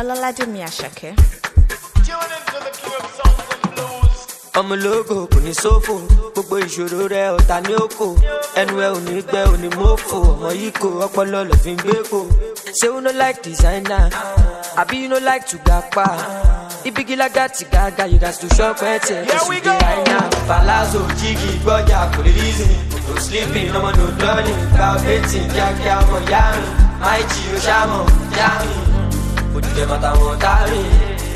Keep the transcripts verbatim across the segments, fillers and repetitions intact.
Olalademi Ashake. I'm a logo, kò ní sófò, gbogbo ìṣòro rẹ̀ ọ̀tá ní òkò, ẹnu ẹ ò ní gbẹ ò ní mọ́fò, ọmọ yìí kò ọpọlọ lọ fi ń gbé kò. Say you no like designer, àbí you no like to gapa. Ibigi like that gaga, you got to shop at it. Here we go. Right now, Palazzo, Jiggy, Boya, for the reason. No sleeping, no more, no learning. About betting, Jack, Yamo, Yami. My Gio, Shamo, Yami. Put them at a montari.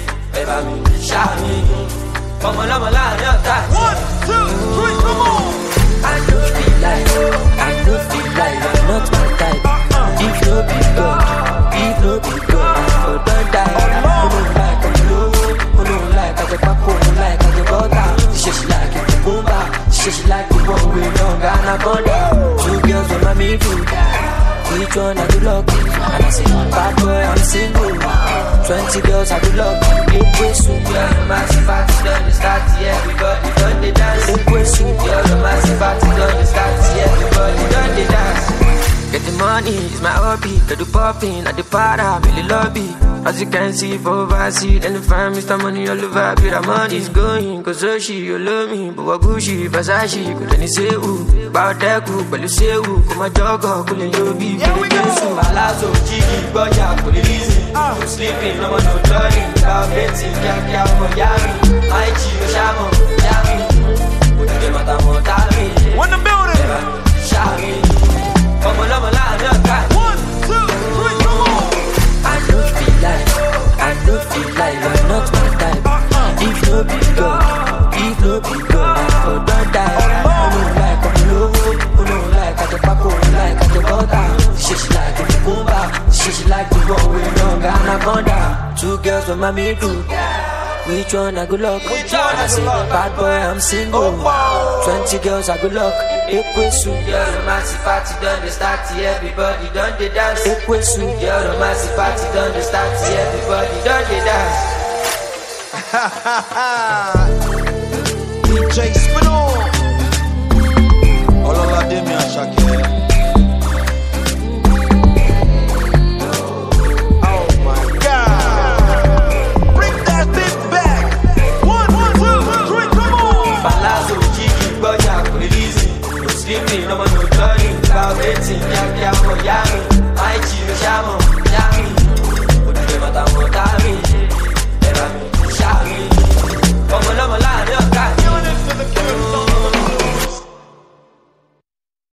Eva me, Shami. Come on, I'm a line, you're tight. One, two, three, come on. I don't feel like, I don't feel like I'm not my type. If no be God, if no be God, I don't die. Oh, no, like, I'm low. Oh, no, like, I get back home, like, I get butter. She she like it, the bomba. She she like the one way long, and I gone down. Two girls on my me too. Which one I do lucky? And I say, bad boy, I'm single. Twenty girls I do lucky. Eight ways to girl, the massive party done the start, yeah, everybody done the dance. Eight ways to girl, the massive party done the start, yeah, everybody done the dance. Get the money, it's my hobby. Get the popping, at the para, really lobby. As you can see, for overseas, and the fam, Mister Money all over. Be the money's going, cause so she, you love me. But what Gucci, Versace, could any say who? About that group, but you say who? Come my jogger, could you be? Here we go. Palazzo, Jiggy, Boya, for the reason. No sleeping, no more, no learning. About betting, Jack, Yamo, Yami. My Gio, Shamo, Yami. Put them at a montari. When the building. Shami. Come on, I'm a line, you're tight. One, two, three, come on. I don't feel like, I don't feel like you're not my type. If no be God, if no be God, I don't die. Oh no, like I'm low, oh no, like I get back home, like I get butter. She she like the bomba, she she like the one way long, and I gone down. Two girls with my me too. Which one I good luck? Which one I I say, bad boy, I'm single. Oh, wow. Twenty girls I good luck. Ekwesu, girl, the massive party done the start, everybody done the dance. Ekwesu, girl, the massive party done the start, everybody done the dance. D J Spinall. Olalademi Ashake.